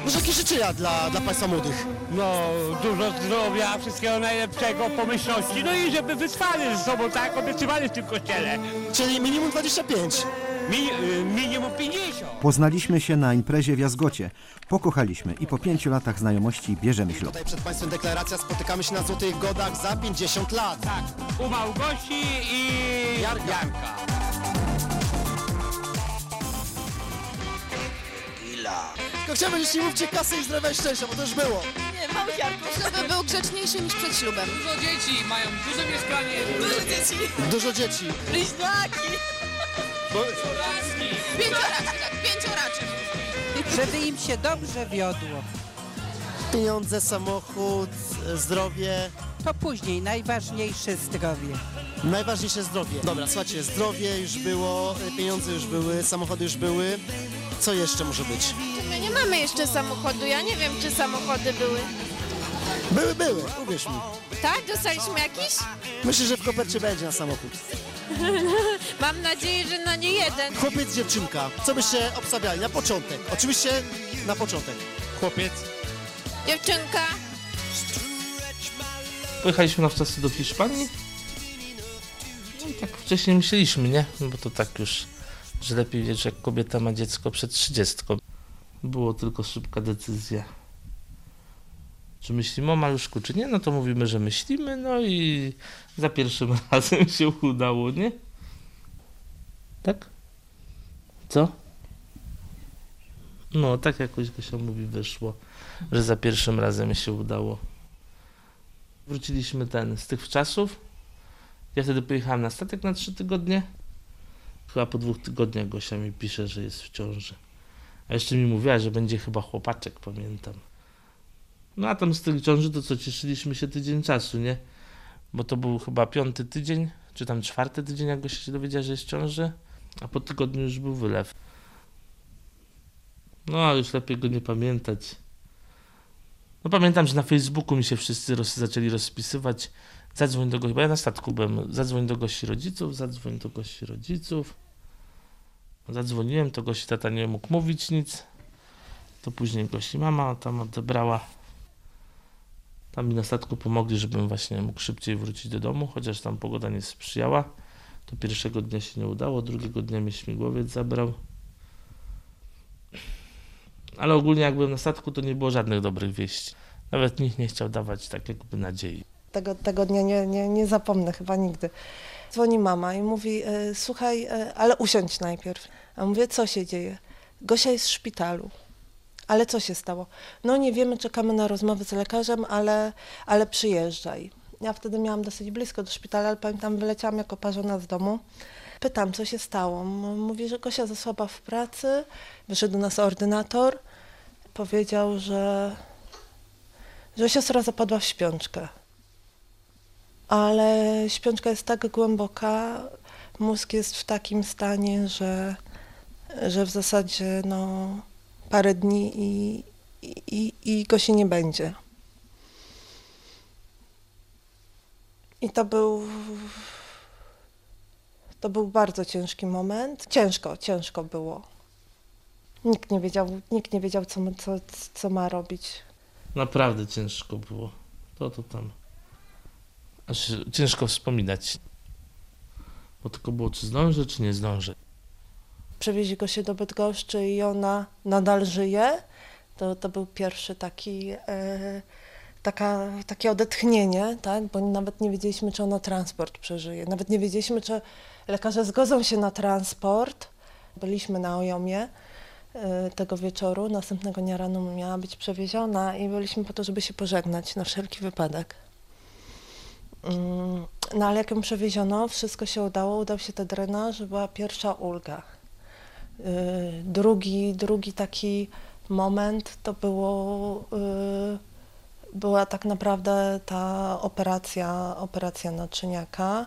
Może jakieś życzenia dla Państwa młodych? No, dużo zdrowia, wszystkiego najlepszego, pomyślności, no i żeby wytrwali ze sobą, tak, obiecywali w tym kościele. Czyli minimum 25. Minimum 50. Poznaliśmy się na imprezie w Jazgocie. Pokochaliśmy i po 5 latach znajomości bierzemy ślub. Tutaj przed Państwem deklaracja, spotykamy się na Złotych Godach za 50 lat. Tak, u Małgosi i Jarka. Tylko chciałbym, jeśli mówcie kasy i zdrowia i szczęścia, bo to już było. Nie, mały Jarku, żeby był grzeczniejszy niż przed ślubem. Dużo dzieci, mają duże mieszkanie. Dużo dzieci. Dużo dzieci. Bliźniaki. Laski. Pięcioraczek, tak, pięcioraczek. Żeby im się dobrze wiodło. Pieniądze, samochód, zdrowie. To później, najważniejsze zdrowie. Najważniejsze zdrowie. Dobra, słuchajcie, zdrowie już było, pieniądze już były, samochody już były. Co jeszcze może być? My nie mamy jeszcze samochodu, ja nie wiem, czy samochody były. Były, uwierz mi. Tak? Dostaliśmy jakiś? Myślę, że w kopercie będzie na samochód. Mam nadzieję, że nie jeden. Chłopiec, dziewczynka. Co byście obstawiali? Na początek. Oczywiście na początek. Chłopiec. Dziewczynka. Pojechaliśmy na wczasy do Hiszpanii. No i tak wcześniej myśleliśmy, nie? No bo to tak już, że lepiej wiesz, jak kobieta ma dziecko przed 30. Było tylko szybka decyzja. Czy myślimy o maluszku, czy nie? No to mówimy, że myślimy, no i za pierwszym razem się udało, nie? Tak? Co? No, tak jakoś Gosia mówi, wyszło, że za pierwszym razem się udało. Wróciliśmy z tych czasów. Ja wtedy pojechałem na statek na 3 tygodnie. Chyba po 2 tygodniach Gosia mi pisze, że jest w ciąży. A jeszcze mi mówiła, że będzie chyba chłopaczek, pamiętam. No a tam z tych ciąży to co, cieszyliśmy się tydzień czasu, nie? Bo to był chyba 5. tydzień, czy tam 4. tydzień, jak Gosia się dowiedziała, że jest w ciąży. A po tygodniu już był wylew. No ale już lepiej go nie pamiętać. No pamiętam, że na Facebooku mi się wszyscy zaczęli rozpisywać. Zadzwoń do Gosi, bo ja na statku byłem. Zadzwoń do Gosi rodziców, zadzwoń do Gosi rodziców. Zadzwoniłem, to Gosi tata nie mógł mówić nic. To później Gosi mama tam odebrała. Tam mi na statku pomogli, żebym właśnie mógł szybciej wrócić do domu, chociaż tam pogoda nie sprzyjała. To pierwszego dnia się nie udało, drugiego dnia mnie śmigłowiec zabrał. Ale ogólnie jak byłem na statku, to nie było żadnych dobrych wieści. Nawet nikt nie chciał dawać tak jakby nadziei. Tego dnia nie zapomnę chyba nigdy. Dzwoni mama i mówi, słuchaj, ale usiądź najpierw. A mówię, co się dzieje? Gosia jest w szpitalu. Ale co się stało? No nie wiemy, czekamy na rozmowę z lekarzem, ale przyjeżdżaj. Ja wtedy miałam dosyć blisko do szpitala, ale pamiętam, wyleciałam jako parzona z domu. Pytam, co się stało. Mówi, że Gosia zasłaba w pracy. Wyszedł do nas ordynator. Powiedział, że siostra zapadła w śpiączkę. Ale śpiączka jest tak głęboka, mózg jest w takim stanie, że w zasadzie no, parę dni i Gosi nie będzie. I to był bardzo ciężki moment. Ciężko było. Nikt nie wiedział co ma robić. Naprawdę ciężko było. To tam. Aż ciężko wspominać. Bo tylko było, czy zdążę, czy nie zdążę. Przewieźli go się do Bydgoszczy i ona nadal żyje. To był pierwszy takie odetchnienie, tak? Bo nawet nie wiedzieliśmy, czy ona transport przeżyje. Nawet nie wiedzieliśmy, czy lekarze zgodzą się na transport. Byliśmy na Ojomie tego wieczoru. Następnego dnia rano miała być przewieziona i byliśmy po to, żeby się pożegnać na wszelki wypadek. No ale jak ją przewieziono, wszystko się udało, udał się ten drenaż, była pierwsza ulga. Drugi taki moment to była tak naprawdę ta operacja naczyniaka.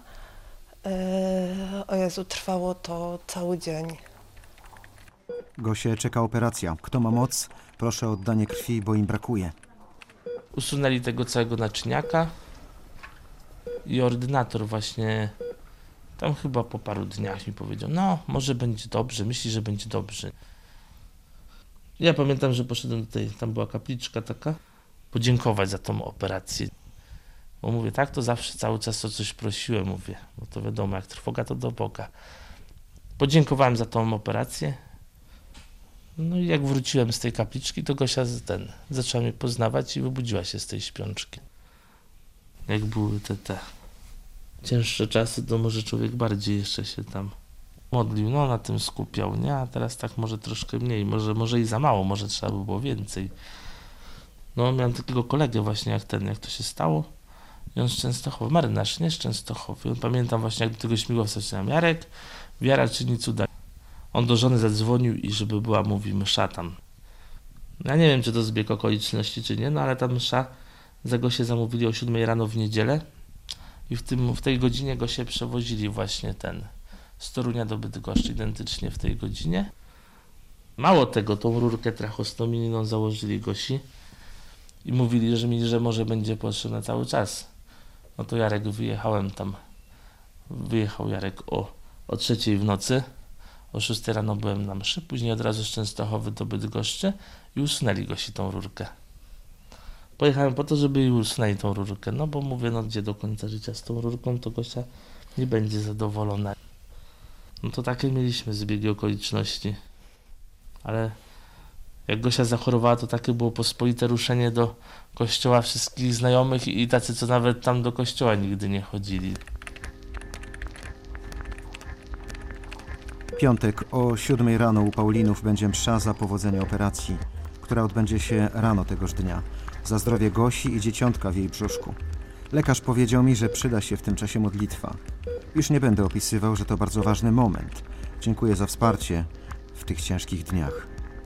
O Jezu, trwało to cały dzień. Gosię czeka operacja. Kto ma moc? Proszę o oddanie krwi, bo im brakuje. Usunęli tego całego naczyniaka i ordynator właśnie tam chyba po paru dniach mi powiedział, no może będzie dobrze, myśli, że będzie dobrze. Ja pamiętam, że poszedłem do tam była kapliczka taka, podziękować za tą operację. Bo mówię, tak, to zawsze cały czas o coś prosiłem, mówię, bo to wiadomo, jak trwoga, to do Boga. Podziękowałem za tą operację. No i jak wróciłem z tej kapliczki, to Gosia zaczęła mnie poznawać i wybudziła się z tej śpiączki. Jak były te cięższe czasy, to może człowiek bardziej jeszcze się tam modlił, no na tym skupiał, nie? A teraz tak może troszkę mniej, może i za mało, może trzeba by było więcej. No miałem takiego kolegę właśnie jak to się stało. I on z Częstochowy, marynarz, nie z Częstochowy. On pamiętam właśnie, jak do tego śmigłowca czyniłem, Jarek, wiara czyni cuda. On do żony zadzwonił i żeby była, mówi, msza tam. Ja nie wiem, czy to zbieg okoliczności, czy nie, no ale ta msza za Gosię zamówili o 7 rano w niedzielę i w tej godzinie Gosię przewozili właśnie z Torunia do Bydgoszczy, identycznie w tej godzinie. Mało tego, tą rurkę trachostomiczną założyli Gosi i mówili, że może będzie potrzebna cały czas. No to Jarek wyjechał Jarek o 3 w nocy, o 6 rano byłem na mszy, później od razu z Częstochowy do Bydgoszczy i usunęli Gosi tą rurkę. Pojechałem po to, żeby jej usunęli tą rurkę, no bo mówię, no gdzie do końca życia z tą rurką, to Gosia nie będzie zadowolona. No to takie mieliśmy zbiegi okoliczności, ale jak Gosia zachorowała, to takie było pospolite ruszenie do kościoła wszystkich znajomych i tacy, co nawet tam do kościoła nigdy nie chodzili. Piątek o 7 rano u Paulinów będzie msza za powodzenie operacji, która odbędzie się rano tegoż dnia, za zdrowie Gosi i dzieciątka w jej brzuszku. Lekarz powiedział mi, że przyda się w tym czasie modlitwa. Już nie będę opisywał, że to bardzo ważny moment. Dziękuję za wsparcie w tych ciężkich dniach.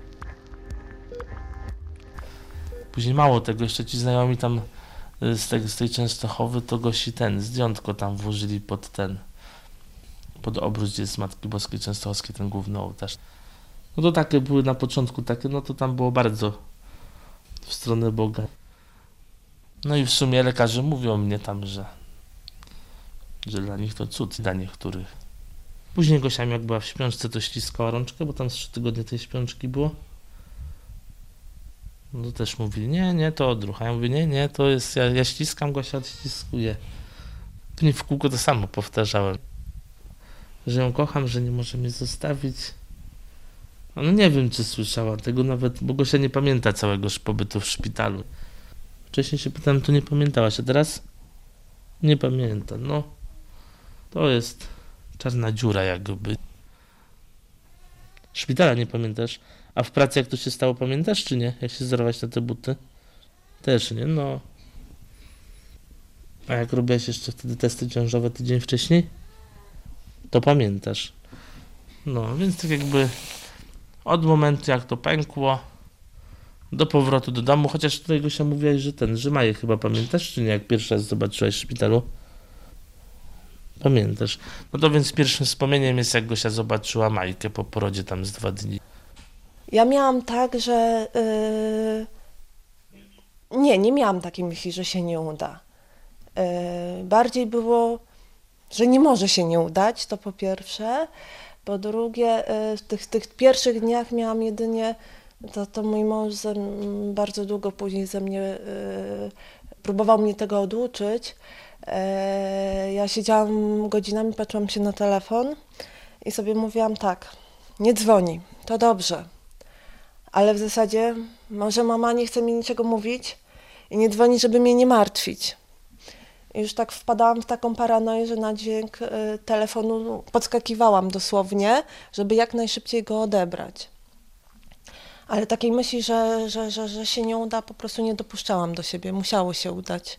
Później mało tego, jeszcze ci znajomi tam z tej Częstochowy, to Gosi zdjątko tam włożyli pod obrót, gdzie jest Matki Boskiej Częstochowskiej, ten główny ołtarz. No to takie były na początku takie, no to tam było bardzo w stronę Boga. No i w sumie lekarze mówią mnie tam, że dla nich to cud, dla niektórych. Później Gosia, jak była w śpiączce, to ściskała rączkę, bo tam z 3 tygodnie tej śpiączki było. No to też mówili, nie, to odruch. A ja mówię, nie, to jest, ja ściskam, Gosia odściskuje. Później w kółko to samo powtarzałem. Że ją kocham, że nie może mnie zostawić. No nie wiem, czy słyszała tego nawet, bo Gosia nie pamięta całego pobytu w szpitalu. Wcześniej się pytałem, to nie pamiętałaś, a teraz nie pamięta. No, to jest czarna dziura jakby. Szpitala nie pamiętasz? A w pracy jak to się stało, pamiętasz czy nie? Jak się zerwać na te buty? Też nie, no. A jak robiłaś jeszcze wtedy testy ciążowe tydzień wcześniej? To pamiętasz. No, więc tak jakby od momentu jak to pękło do powrotu do domu, chociaż tutaj Gosia mówiłaś, że Maję chyba pamiętasz, czy nie? Jak pierwszy raz zobaczyłaś w szpitalu? Pamiętasz. No to więc pierwszym wspomnieniem jest, jak Gosia zobaczyła Majkę po porodzie tam z 2 dni. Ja miałam tak, że nie miałam takiej myśli, że się nie uda. Bardziej było, że nie może się nie udać, to po pierwsze. Po drugie, w tych pierwszych dniach miałam jedynie, to mój mąż bardzo długo później ze mnie próbował mnie tego oduczyć. Ja siedziałam godzinami, patrzyłam się na telefon i sobie mówiłam tak, nie dzwoni, to dobrze, ale w zasadzie może mama nie chce mi niczego mówić i nie dzwoni, żeby mnie nie martwić. I już tak wpadałam w taką paranoję, że na dźwięk telefonu podskakiwałam dosłownie, żeby jak najszybciej go odebrać. Ale takiej myśli, że się nie uda, po prostu nie dopuszczałam do siebie, musiało się udać.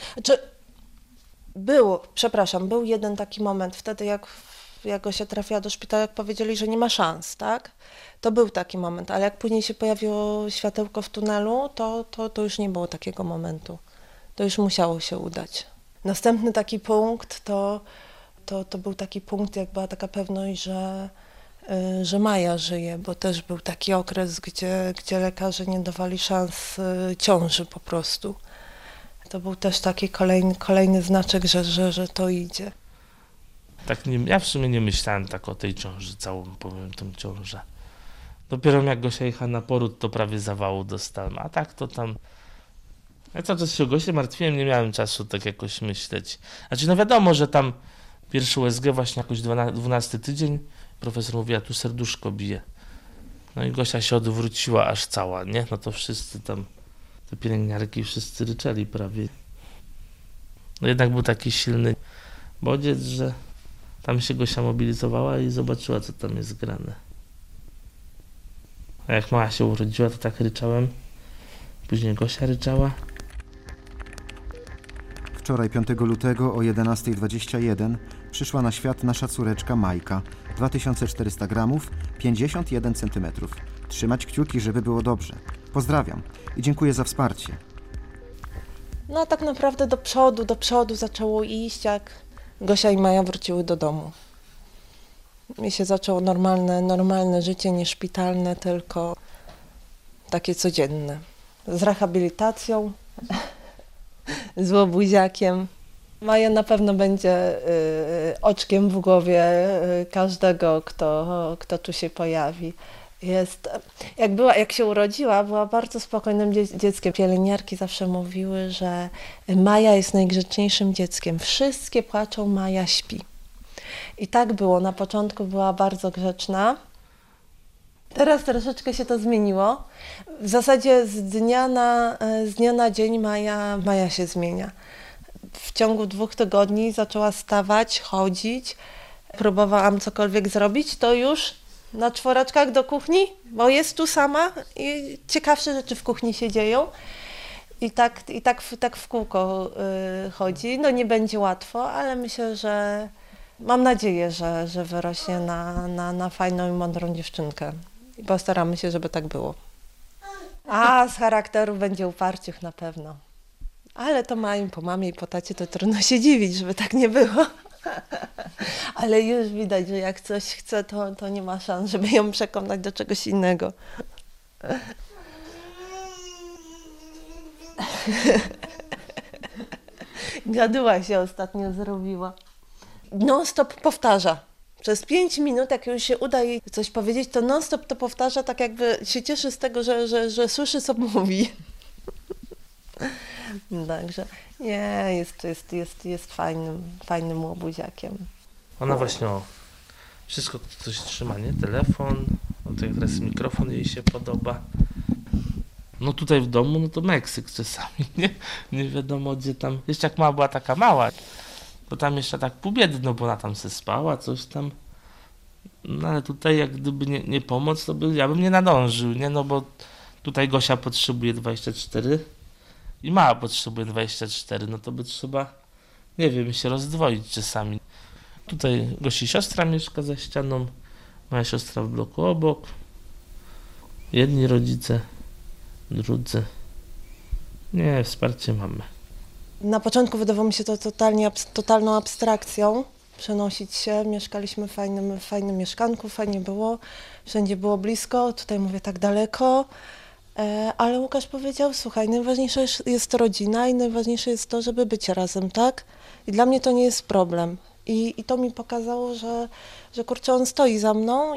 Był jeden taki moment, wtedy jak Gosia trafiła do szpitala, jak powiedzieli, że nie ma szans, tak? To był taki moment, ale jak później się pojawiło światełko w tunelu, to już nie było takiego momentu. To już musiało się udać. Następny taki punkt to był taki punkt, jak była taka pewność, że Maja żyje, bo też był taki okres, gdzie lekarze nie dawali szans ciąży po prostu. To był też taki kolejny znaczek, że to idzie. Tak ja w sumie nie myślałem tak o tej ciąży, całą powiem tą ciążę. Dopiero jak Gosia jechała na poród, to prawie zawału dostałem, a tak to tam... Ja cały czas się o Gosię martwiłem, nie miałem czasu tak jakoś myśleć. Znaczy no wiadomo, że tam pierwszy USG właśnie jakoś 12 tydzień, profesor mówi, a tu serduszko bije. No i Gosia się odwróciła aż cała, nie? No to wszyscy tam, te pielęgniarki wszyscy ryczeli prawie. No jednak był taki silny bodziec, że tam się Gosia mobilizowała i zobaczyła, co tam jest grane. A jak mała się urodziła, to tak ryczałem. Później Gosia ryczała. Wczoraj, 5 lutego o 11:21 przyszła na świat nasza córeczka Majka. 2400 gramów, 51 cm. Trzymać kciuki, żeby było dobrze. Pozdrawiam i dziękuję za wsparcie. No a tak naprawdę do przodu zaczęło iść, jak Gosia i Maja wróciły do domu. I się zaczęło normalne życie, nie szpitalne, tylko takie codzienne. Z rehabilitacją, z łobuziakiem. Maja na pewno będzie oczkiem w głowie każdego, kto tu się pojawi. Jak się urodziła, była bardzo spokojnym dzieckiem. Pielęgniarki zawsze mówiły, że Maja jest najgrzeczniejszym dzieckiem. Wszystkie płaczą, Maja śpi. I tak było. Na początku była bardzo grzeczna. Teraz troszeczkę się to zmieniło. W zasadzie z dnia na dzień Maja się zmienia. W ciągu 2 tygodni zaczęła stawać, chodzić. Próbowałam cokolwiek zrobić, to już na 4 do kuchni, bo jest tu sama i ciekawsze rzeczy w kuchni się dzieją. I tak w kółko chodzi. No nie będzie łatwo, ale myślę, że mam nadzieję, że wyrośnie na fajną i mądrą dziewczynkę. I postaramy się, żeby tak było. A z charakteru będzie uparciuch na pewno. Ale to po mamie i po tacie to trudno się dziwić, żeby tak nie było. Ale już widać, że jak coś chce, to nie ma szans, żeby ją przekonać do czegoś innego. Gaduła się ostatnio zrobiła. Non-stop powtarza. Przez 5 minut, jak już się uda jej coś powiedzieć, to non-stop to powtarza, tak jakby się cieszy z tego, że słyszy, co mówi. Także nie, jest fajnym łobuziakiem. Ona właśnie wszystko coś trzyma, nie? Telefon, no to jak teraz mikrofon jej się podoba. No tutaj w domu, no to Meksyk czasami, nie? Nie wiadomo gdzie tam. Jeszcze jak mała była taka mała, to tam jeszcze tak pół biedy, no bo ona tam se spała, coś tam. No ale tutaj jak gdyby nie pomoc, to ja bym nie nadążył, nie? No bo tutaj Gosia potrzebuje 24 i mała potrzebuje 24, no to by trzeba, nie wiem, się rozdwoić czasami. Tutaj Gosi siostra mieszka za ścianą, moja siostra w bloku obok. Jedni rodzice, drudzy. Nie, wsparcie mamy. Na początku wydawało mi się to totalną abstrakcją. Przenosić się, mieszkaliśmy w fajnym mieszkanku, fajnie było, wszędzie było blisko, tutaj mówię tak daleko. Ale Łukasz powiedział, słuchaj, najważniejsza jest rodzina i najważniejsze jest to, żeby być razem, tak? I dla mnie to nie jest problem. I to mi pokazało, że kurczę, on stoi za mną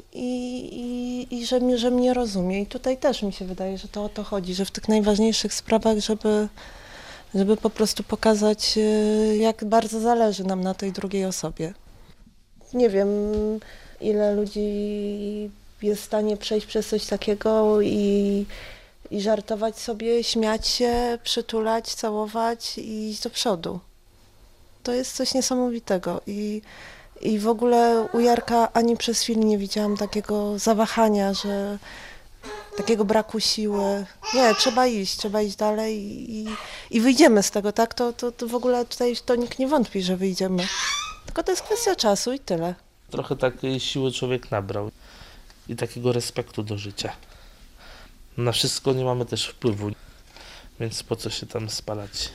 i że mnie rozumie. I tutaj też mi się wydaje, że to o to chodzi, że w tych najważniejszych sprawach, żeby po prostu pokazać, jak bardzo zależy nam na tej drugiej osobie. Nie wiem, ile ludzi jest w stanie przejść przez coś takiego i żartować sobie, śmiać się, przytulać, całować i iść do przodu. To jest coś niesamowitego i w ogóle u Jarka ani przez chwilę nie widziałam takiego zawahania, takiego braku siły. Nie, trzeba iść dalej i wyjdziemy z tego, tak? To w ogóle tutaj to nikt nie wątpi, że wyjdziemy. Tylko to jest kwestia czasu i tyle. Trochę takiej siły człowiek nabrał i takiego respektu do życia. Na wszystko nie mamy też wpływu, więc po co się tam spalać?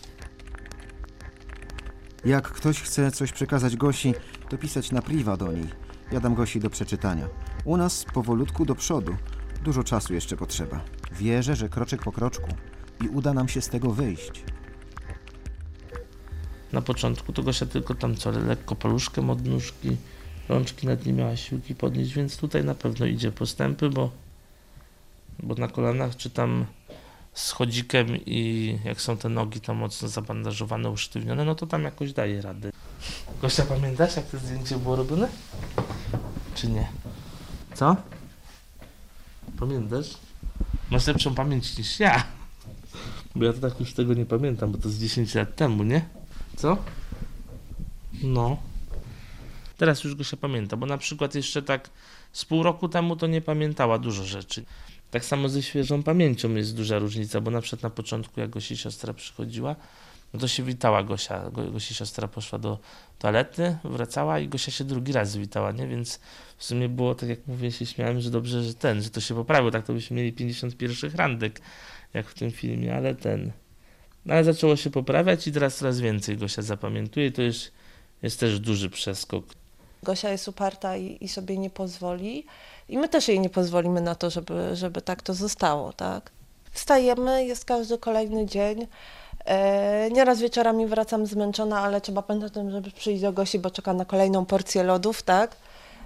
Jak ktoś chce coś przekazać Gosi, to pisać na priwa do niej. Ja dam Gosi do przeczytania. U nas powolutku do przodu. Dużo czasu jeszcze potrzeba. Wierzę, że kroczek po kroczku i uda nam się z tego wyjść. Na początku to Gosia tylko tam lekko paluszkiem od nóżki Rączki nawet nie miała siłki podnieść, więc tutaj na pewno idzie postępy, bo na kolanach czy tam z chodzikiem i jak są te nogi tam mocno zabandażowane, usztywnione, no to tam jakoś daje radę. Gosia, pamiętasz, jak to zdjęcie było robione? Czy nie? Co? Pamiętasz? Masz lepszą pamięć niż ja. Bo ja to tak już tego nie pamiętam, bo to z 10 lat temu, nie? Co? No. Teraz już Gosia pamięta, bo na przykład jeszcze tak z pół roku temu to nie pamiętała dużo rzeczy. Tak samo ze świeżą pamięcią jest duża różnica, bo na przykład na początku, jak Gosi siostra przychodziła, no to się witała Gosia. Gosi siostra poszła do toalety, wracała i Gosia się drugi raz witała, nie? Więc w sumie było, tak jak mówię, się śmiałem, że dobrze, że to się poprawiło. Tak to byśmy mieli 51 randek, jak w tym filmie, ale zaczęło się poprawiać i teraz coraz więcej Gosia zapamiętuje i to jest też duży przeskok. Gosia jest uparta i sobie nie pozwoli. I my też jej nie pozwolimy na to, żeby tak to zostało, tak? Wstajemy, jest każdy kolejny dzień. Nieraz wieczorami wracam zmęczona, ale trzeba pamiętać o tym, żeby przyjść do Gosi, bo czeka na kolejną porcję lodów, tak?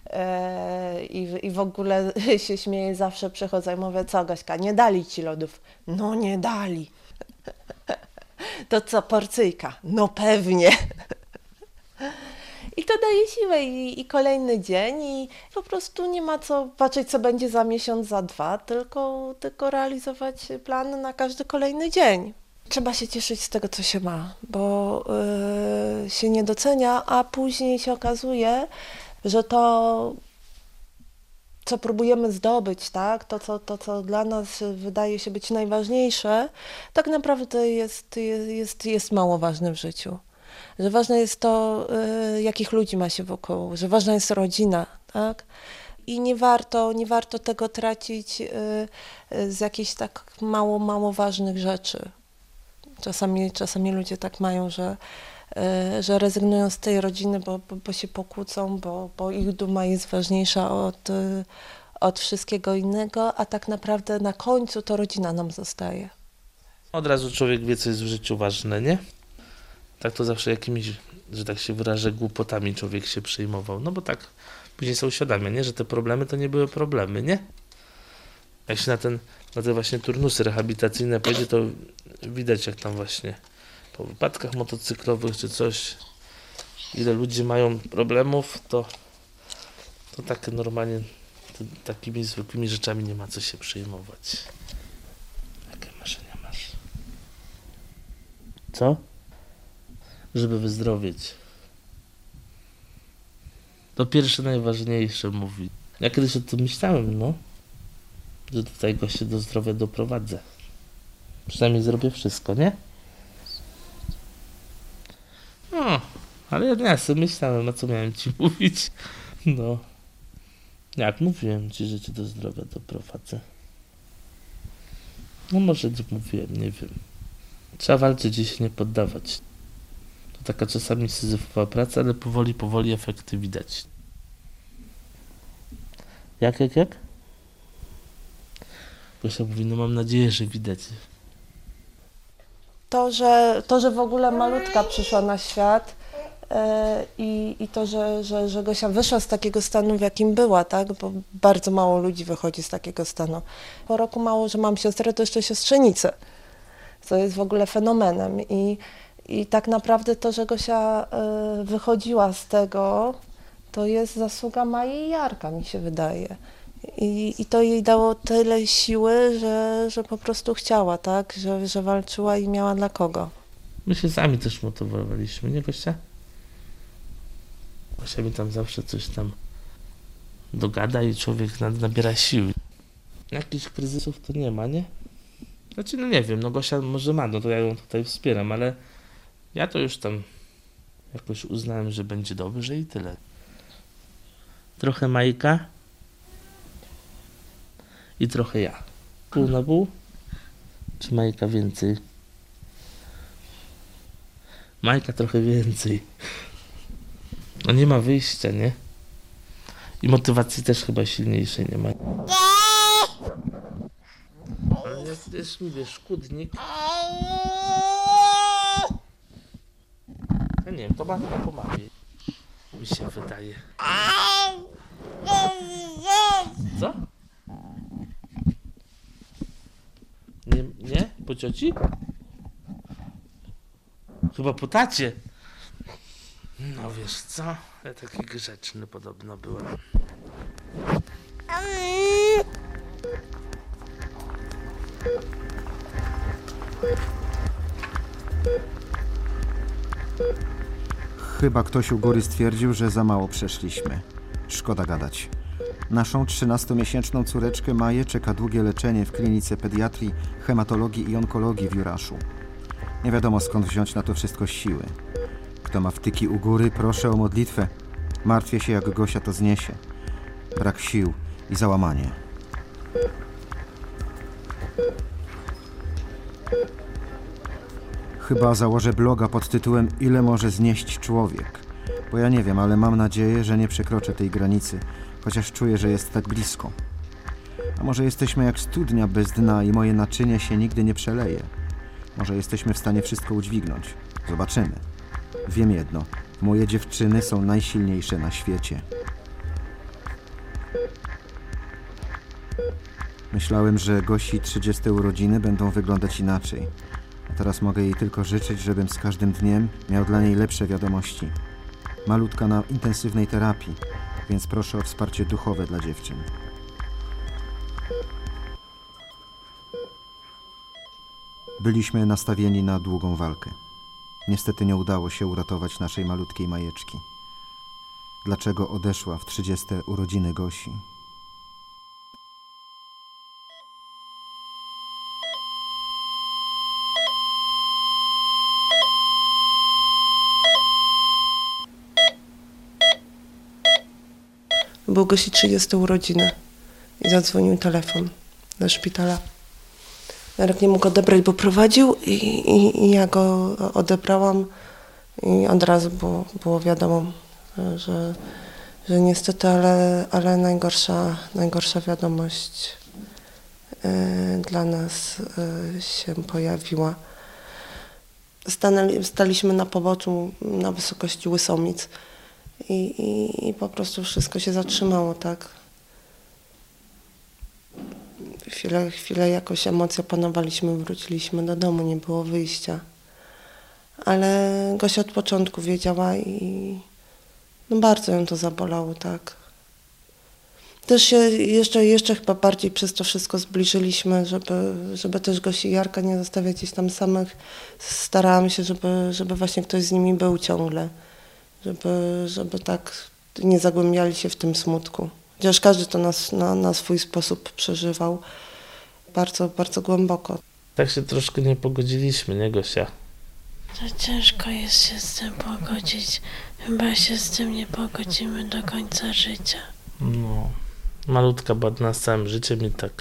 I w ogóle się śmieję, zawsze przychodzę i mówię, co Gośka, nie dali ci lodów? No nie dali. To co, porcyjka? No pewnie. I to daje siłę i kolejny dzień i po prostu nie ma co patrzeć, co będzie za miesiąc, za 2, tylko realizować plan na każdy kolejny dzień. Trzeba się cieszyć z tego, co się ma, bo się nie docenia, a później się okazuje, że to, co próbujemy zdobyć, tak, to, co dla nas wydaje się być najważniejsze, tak naprawdę jest mało ważne w życiu. Że ważne jest to, jakich ludzi ma się wokół, że ważna jest rodzina, tak? I nie warto tego tracić z jakichś tak mało ważnych rzeczy. Czasami ludzie tak mają, że rezygnują z tej rodziny, bo się pokłócą, bo ich duma jest ważniejsza od wszystkiego innego, a tak naprawdę na końcu to rodzina nam zostaje. Od razu człowiek wie, co jest w życiu ważne, nie? Tak to zawsze jakimiś, że tak się wyrażę, głupotami człowiek się przejmował. No bo tak później sobie uświadamia, nie? Że te problemy to nie były problemy, nie? Jak się na te właśnie turnusy rehabilitacyjne pojedzie, to widać, jak tam właśnie po wypadkach motocyklowych czy coś, ile ludzi mają problemów, to tak normalnie takimi zwykłymi rzeczami nie ma co się przejmować. Jakie marzenia masz? Co? Żeby wyzdrowieć. To pierwsze, najważniejsze mówi. Ja kiedyś o tym myślałem, no. Że tutaj go się do zdrowia doprowadzę. Przynajmniej zrobię wszystko, nie? No, ale ja sobie myślałem, a co miałem ci mówić. No. Jak mówiłem ci, że cię do zdrowia doprowadzę. No może nie mówiłem, nie wiem. Trzeba walczyć i się nie poddawać. To taka czasami syzyfowa praca, ale powoli efekty widać. Jak? Gosia mówi, no mam nadzieję, że widać. To, że w ogóle malutka przyszła na świat i to, że Gosia wyszła z takiego stanu, w jakim była, tak? Bo bardzo mało ludzi wychodzi z takiego stanu. Po roku mało, że mam siostrę, to jeszcze siostrzenicę, co jest w ogóle fenomenem. I tak naprawdę to, że Gosia wychodziła z tego, to jest zasługa Mai i Jarka, mi się wydaje. I to jej dało tyle siły, że po prostu chciała, tak? Że walczyła i miała dla kogo. My się sami też motywowaliśmy, nie Gosia? Gosia mi tam zawsze coś tam dogada i człowiek nabiera siły. Jakichś kryzysów to nie ma, nie? Znaczy, no nie wiem, no Gosia może ma, no to ja ją tutaj wspieram, ale ja to już tam jakoś uznałem, że będzie dobrze i tyle. Trochę Majka i trochę ja. Pół na pół? Czy Majka więcej? Majka trochę więcej. No nie ma wyjścia, nie? I motywacji też chyba silniejszej nie ma. Ale jest, mówię, szkódnik. Ja nie wiem, to ma chyba pomaga. mi się wydaje. Co? Nie? Po cioci? Chyba po tacie. No wiesz co? Ja taki grzeczny podobno byłem. Chyba ktoś u góry stwierdził, że za mało przeszliśmy. Szkoda gadać. Naszą 13-miesięczną córeczkę Maję czeka długie leczenie w klinice pediatrii, hematologii i onkologii w Juraszu. Nie wiadomo, skąd wziąć na to wszystko siły. Kto ma wtyki u góry, proszę o modlitwę. Martwię się, jak Gosia to zniesie. Brak sił i załamanie. Chyba założę bloga pod tytułem "Ile może znieść człowiek?" Bo ja nie wiem, ale mam nadzieję, że nie przekroczę tej granicy, chociaż czuję, że jest tak blisko. A może jesteśmy jak studnia bez dna i moje naczynie się nigdy nie przeleje? Może jesteśmy w stanie wszystko udźwignąć? Zobaczymy. Wiem jedno. Moje dziewczyny są najsilniejsze na świecie. Myślałem, że Gosi 30 urodziny będą wyglądać inaczej. A teraz mogę jej tylko życzyć, żebym z każdym dniem miał dla niej lepsze wiadomości. Malutka na intensywnej terapii, więc proszę o wsparcie duchowe dla dziewczyn. Byliśmy nastawieni na długą walkę. Niestety nie udało się uratować naszej malutkiej Majeczki. Dlaczego odeszła w 30 urodziny Gosi? Był Gosi 30 urodziny i zadzwonił telefon do szpitala. Jarek nie mógł odebrać, bo prowadził i ja go odebrałam i od razu było wiadomo, że niestety, ale najgorsza wiadomość dla nas się pojawiła. Staliśmy na poboczu na wysokości Łysomic i po prostu wszystko się zatrzymało, tak. Chwilę jakoś emocje opanowaliśmy, wróciliśmy do domu, nie było wyjścia. Ale Gosia od początku wiedziała i no bardzo ją to zabolało, tak. Też się jeszcze chyba bardziej przez to wszystko zbliżyliśmy, żeby też Gosi i Jarka nie zostawiać gdzieś tam samych. Starałam się, żeby właśnie ktoś z nimi był ciągle, żeby tak nie zagłębiali się w tym smutku. Chociaż każdy to na swój sposób przeżywał bardzo, bardzo głęboko. Tak się troszkę nie pogodziliśmy, nie Gosia? To ciężko jest się z tym pogodzić. Chyba się z tym nie pogodzimy do końca życia. No, malutka badna z całym życiem i tak.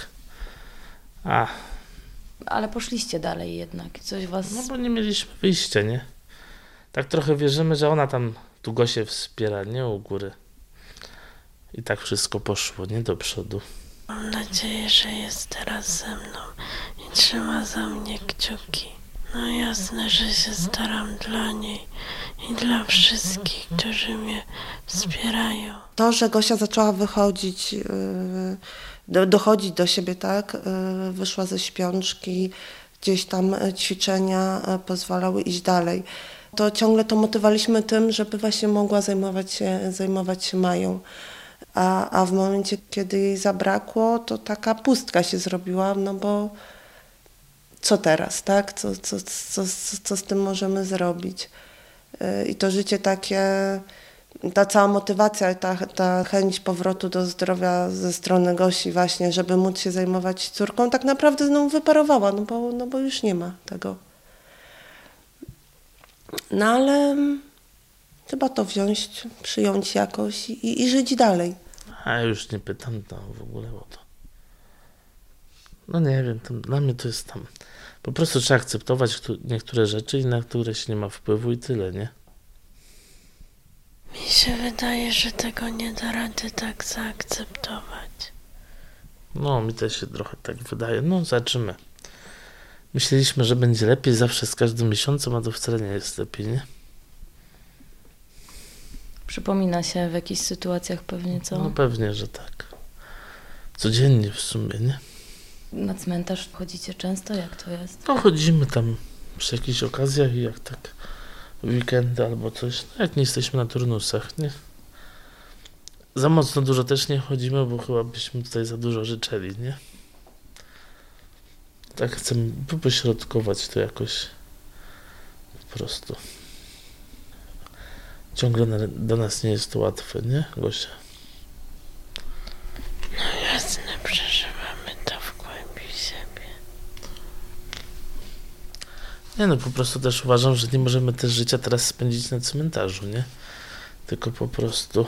Ale poszliście dalej jednak. Coś was... No bo nie mieliśmy wyjścia, nie? Tak trochę wierzymy, że ona tam tu Gosię wspiera, nie u góry. I tak wszystko poszło, nie do przodu. Mam nadzieję, że jest teraz ze mną i trzyma za mnie kciuki. No jasne, że się staram dla niej i dla wszystkich, którzy mnie wspierają. To, że Gosia zaczęła wychodzić, dochodzić do siebie, tak, wyszła ze śpiączki, gdzieś tam ćwiczenia pozwalały iść dalej. To ciągle to motywowaliśmy tym, żeby właśnie mogła zajmować się Mają. A w momencie, kiedy jej zabrakło, to taka pustka się zrobiła, no bo co teraz, tak? Co z tym możemy zrobić? I to życie takie, ta cała motywacja, ta chęć powrotu do zdrowia ze strony Gosi właśnie, żeby móc się zajmować córką, tak naprawdę znowu wyparowała, no bo już nie ma tego. No ale trzeba to wziąć, przyjąć jakoś i żyć dalej. A już nie pytam w ogóle o to. No nie wiem, dla mnie to jest tam... Po prostu trzeba akceptować niektóre rzeczy i na które się nie ma wpływu i tyle, nie? Mi się wydaje, że tego nie da rady tak zaakceptować. No, mi też się trochę tak wydaje. No, zobaczymy. Myśleliśmy, że będzie lepiej zawsze z każdym miesiącem, a to wcale nie jest lepiej, nie? Przypomina się w jakichś sytuacjach pewnie, co? No pewnie, że tak. Codziennie w sumie, nie? Na cmentarz chodzicie często? Jak to jest? No chodzimy tam przy jakichś okazjach i jak tak w weekendy albo coś. No jak nie jesteśmy na turnusach, nie? Za mocno dużo też nie chodzimy, bo chyba byśmy tutaj za dużo życzeli, nie? Tak chcemy wypośrodkować to jakoś po prostu. Ciągle do nas nie jest to łatwe, nie, Gosia? No jasne, przeżywamy to w głębi siebie. Nie no, po prostu też uważam, że nie możemy też życia teraz spędzić na cmentarzu, nie? Tylko po prostu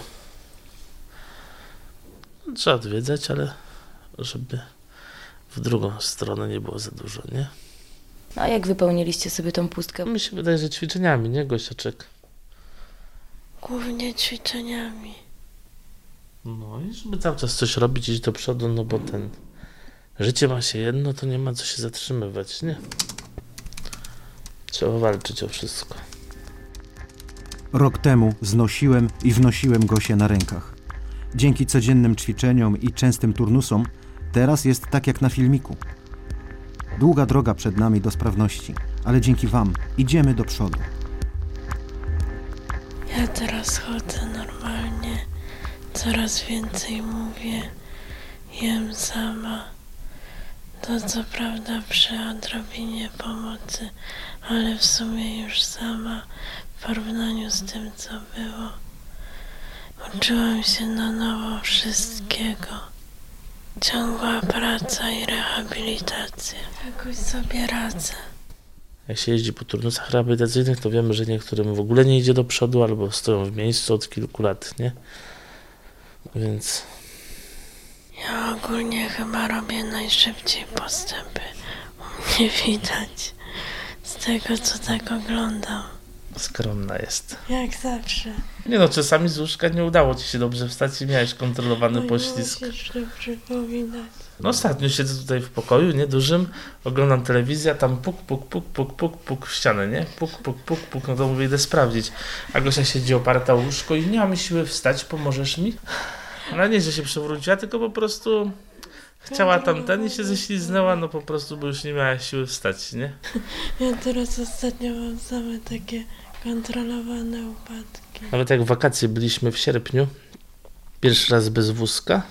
trzeba odwiedzać, ale żeby w drugą stronę nie było za dużo, nie? A jak wypełniliście sobie tą pustkę? Mi się wydaje, że ćwiczeniami, nie, Gosiaczek? Głównie ćwiczeniami. No i żeby cały czas coś robić, iść do przodu, no bo życie ma się jedno, to nie ma co się zatrzymywać, nie? Trzeba walczyć o wszystko. Rok temu znosiłem i wnosiłem Gosię na rękach. Dzięki codziennym ćwiczeniom i częstym turnusom teraz jest tak jak na filmiku. Długa droga przed nami do sprawności, ale dzięki wam idziemy do przodu. Ja teraz chodzę normalnie, coraz więcej mówię, jem sama. To co prawda przy odrobinie pomocy, ale w sumie już sama w porównaniu z tym, co było. Uczyłam się na nowo wszystkiego. Ciągła praca i rehabilitacja. Jakoś sobie radzę. Jak się jeździ po turnusach rehabilitacyjnych, to wiemy, że niektórym w ogóle nie idzie do przodu, albo stoją w miejscu od kilku lat, nie? Więc... Ja ogólnie chyba robię najszybciej postępy. U mnie widać z tego, co tak oglądam. Skromna jest. Jak zawsze. Nie no, czasami z łóżka nie udało ci się dobrze wstać i miałeś kontrolowany poślizg. Musisz to przypominać. No ostatnio siedzę tutaj w pokoju, nie, dużym, oglądam telewizję, a tam puk, puk, puk, puk, puk, puk w ścianę, nie? Puk, puk, puk, puk, no to mówię, idę sprawdzić. A Gosia siedzi oparta o łóżko i nie mamy siły wstać, pomożesz mi? No nie, że się przewróciła, tylko po prostu chciała tamten i się ześliznęła, no po prostu, bo już nie miała siły wstać, nie? Ja teraz ostatnio mam same takie kontrolowane upadki. Nawet jak w wakacje byliśmy w sierpniu, pierwszy raz bez wózka,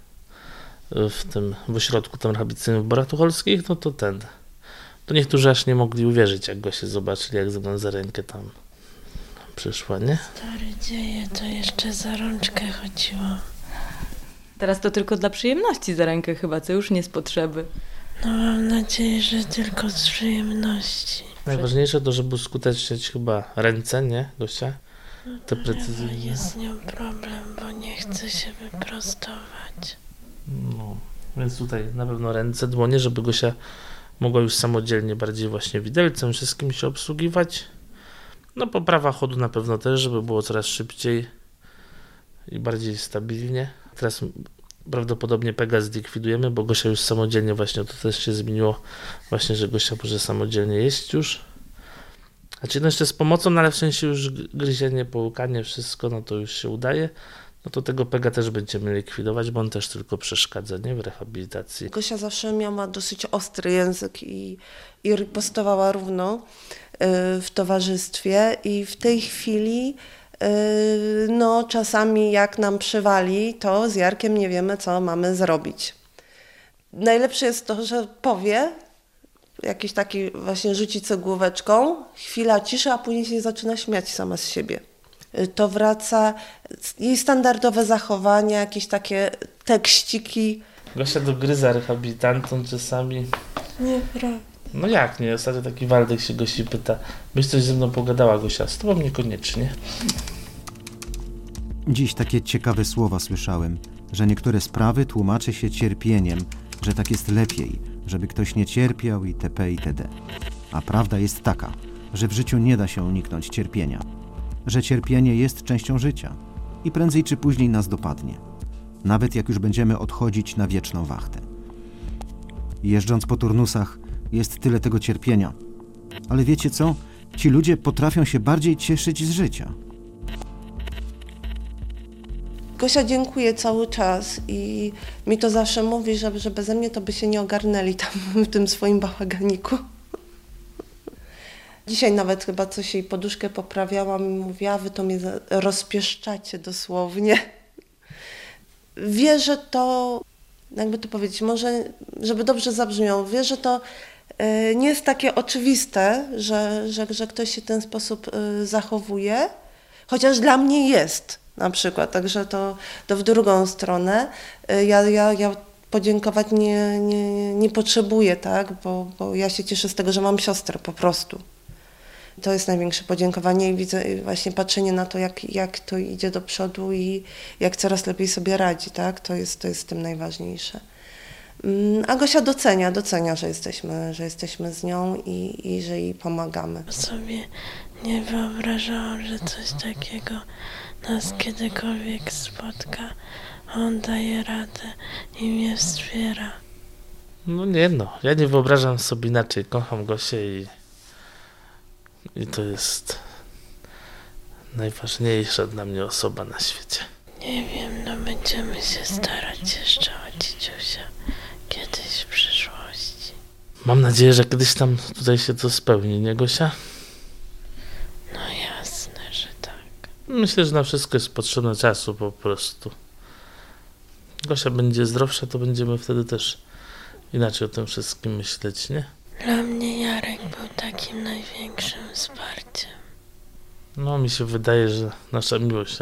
w ośrodku tam rehabilitacyjnym w Borach Tucholskich, no to niektórzy aż nie mogli uwierzyć, jak go się zobaczyli, jak ze mną za rękę tam przyszła, nie? Stary dzieje, to jeszcze za rączkę chodziło. Teraz to tylko dla przyjemności za rękę chyba, co już nie z potrzeby. No mam nadzieję, że tylko z przyjemności. Najważniejsze to, żeby uskuteczniać chyba ręce, nie, Gosia? Te Ale precyzyjne. jest z nią problem, bo nie chce się wyprostować. No, więc tutaj na pewno ręce, dłonie, żeby Gosia mogła już samodzielnie bardziej właśnie widelcem wszystkim się obsługiwać. No poprawa chodu na pewno też, żeby było coraz szybciej i bardziej stabilnie. Teraz prawdopodobnie PEGA zlikwidujemy, bo Gosia już samodzielnie właśnie, to też się zmieniło właśnie, że Gosia może samodzielnie jeść już. Znaczy no jeszcze z pomocą, no ale w sensie już gryzienie, połykanie, wszystko, no to już się udaje. No to tego PEGA też będziemy likwidować, bo on też tylko przeszkadza, nie, w rehabilitacji. Gosia zawsze miała dosyć ostry język i ripostowała równo w towarzystwie i w tej chwili no czasami jak nam przywali, to z Jarkiem nie wiemy, co mamy zrobić. Najlepsze jest to, że powie, jakiś taki właśnie rzuci cegłóweczką, chwila ciszy, a później się zaczyna śmiać sama z siebie. To wraca jej standardowe zachowania, jakieś takie tekściki. Gosia dogryza rehabilitantom czasami. Nieprawda. No jak nie? Ostatnio taki Waldek się Gosi pyta, byś coś ze mną pogadała, Gosia? Z tobą niekoniecznie. Dziś takie ciekawe słowa słyszałem, że niektóre sprawy tłumaczy się cierpieniem, że tak jest lepiej, żeby ktoś nie cierpiał itp. itd. A prawda jest taka, że w życiu nie da się uniknąć cierpienia, że cierpienie jest częścią życia i prędzej czy później nas dopadnie, nawet jak już będziemy odchodzić na wieczną wachtę. Jeżdżąc po turnusach jest tyle tego cierpienia, ale wiecie co? Ci ludzie potrafią się bardziej cieszyć z życia. Gosia dziękuję cały czas i mi to zawsze mówi, że beze mnie to by się nie ogarnęli tam w tym swoim bałaganiku. Dzisiaj nawet chyba coś jej poduszkę poprawiałam i mówiła, wy to mnie rozpieszczacie dosłownie. Wie, że to, jakby to powiedzieć, może, żeby dobrze zabrzmiało, wie, że to nie jest takie oczywiste, że ktoś się w ten sposób zachowuje, chociaż dla mnie jest na przykład, także to w drugą stronę. Ja podziękować nie potrzebuję, tak, bo ja się cieszę z tego, że mam siostrę po prostu. To jest największe podziękowanie i widzę właśnie patrzenie na to, jak to idzie do przodu i jak coraz lepiej sobie radzi, tak? To jest w tym najważniejsze. A Gosia docenia, że jesteśmy z nią i że jej pomagamy. Sobie nie wyobrażałam, że coś takiego nas kiedykolwiek spotka. On daje radę i mnie wspiera. No nie no, ja nie wyobrażam sobie inaczej. Kocham Gosię i to jest najważniejsza dla mnie osoba na świecie. Nie wiem, no będziemy się starać jeszcze o dzidziusia kiedyś w przyszłości. Mam nadzieję, że kiedyś tam tutaj się to spełni, nie Gosia? No jasne, że tak. Myślę, że na wszystko jest potrzebne czasu po prostu. Gosia będzie zdrowsza, to będziemy wtedy też inaczej o tym wszystkim myśleć, nie? Dla mnie Jarek był takim największym wsparciem. No, mi się wydaje, że nasza miłość,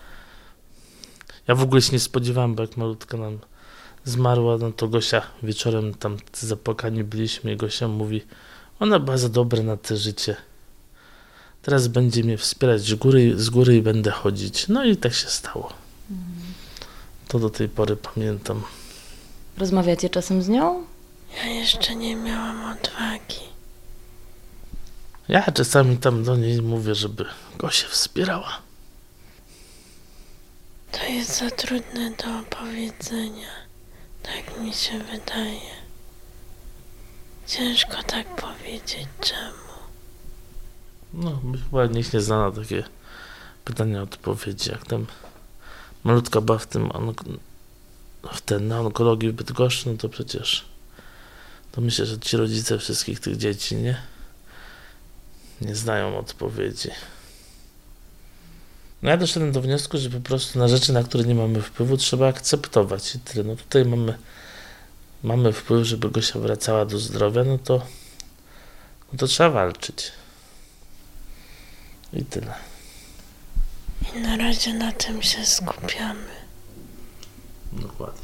ja w ogóle się nie spodziewałem, bo jak malutka nam zmarła, no to Gosia wieczorem tam zapłakani byliśmy i Gosia mówi, ona była za dobra na te życie. Teraz będzie mnie wspierać z góry i będę chodzić. No i tak się stało. To do tej pory pamiętam. Rozmawiacie czasem z nią? Ja jeszcze nie miałam odwagi. Ja czasami tam do niej mówię, żeby Gosię wspierała. To jest za trudne do opowiedzenia. Tak mi się wydaje. Ciężko tak powiedzieć czemu. No, chyba nikt nie zna na takie pytania, odpowiedzi. Jak tam malutka była na onkologii w Bydgoszczy, no to przecież to myślę, że ci rodzice wszystkich tych dzieci nie znają odpowiedzi. No ja doszedłem do wniosku, że po prostu na rzeczy, na które nie mamy wpływu, trzeba akceptować i tyle. No tutaj mamy wpływ, żeby Gosia wracała do zdrowia, no to trzeba walczyć. I tyle. I na razie na tym się skupiamy. Dokładnie.